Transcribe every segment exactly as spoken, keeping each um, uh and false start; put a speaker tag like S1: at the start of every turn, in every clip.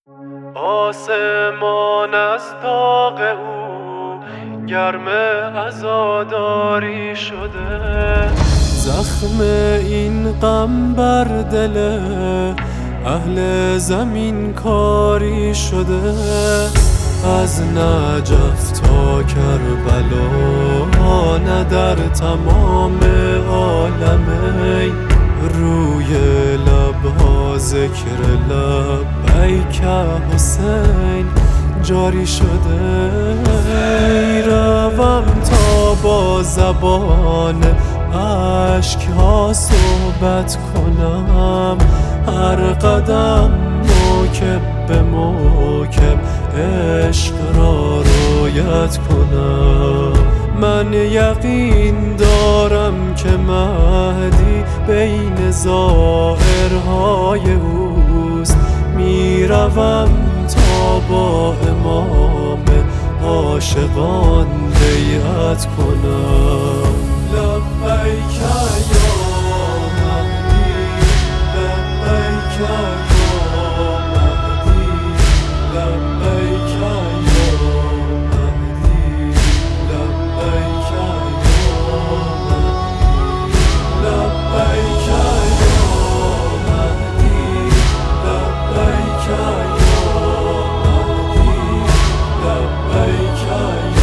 S1: آسمان از داغ او گرم عزاداری شده، زخم این غم بر دل اهل زمین کاری شده. از نجف تا کربلا نه در تمام عالمین روی لبها ذکر لبیک حسین جاری شده. میروم تا با زبان اشک ها صحبت کنم، هر قدم موکب به موکب عشق را رویت کنم. من یقین دارم که مهدی بین ظاهرهای اوست، میروم تا با امام عاشقان بیعت کنم. لبیک یا مهدی، لبیک یا مهدی، لبیک یا مهدی، لبیک یا مهدی، لبیک یا مهدی، لبیک یا مهدی، لبیک یا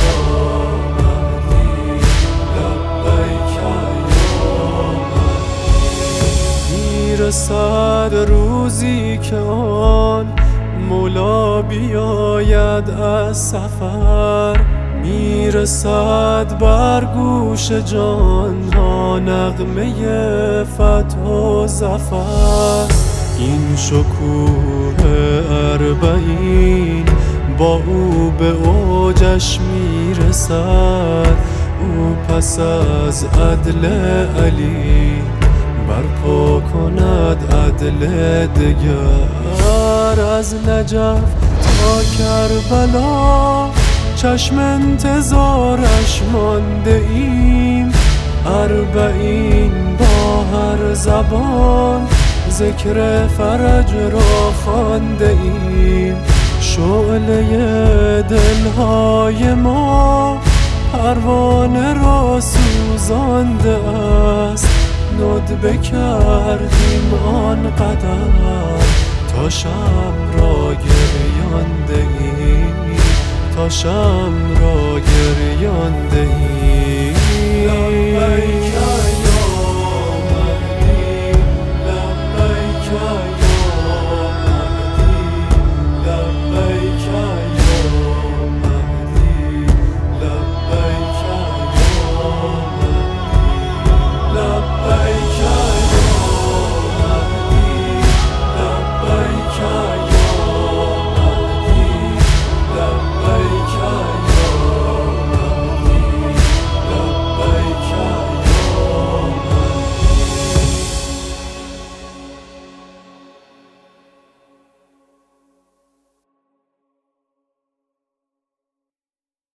S1: رسد روزی که آن مولا بیاید از سفر، میرسد بر گوش جان ها نغمه فتح و ظفر. این شکوه اربعین با او به اوجش میرسد، او پس از عدل علی برپا کند عدل دگر. از نجف تا کربلا چشم انتظارش مانده ایم، اربعین با هر زبان ذکر فرج را خوانده ایم. شعله دلهای ما پروانه را سوزانده است، ندبه کردیم آنقدر تا شمع را گریانده ایم، تا شمع را گریانده ایم.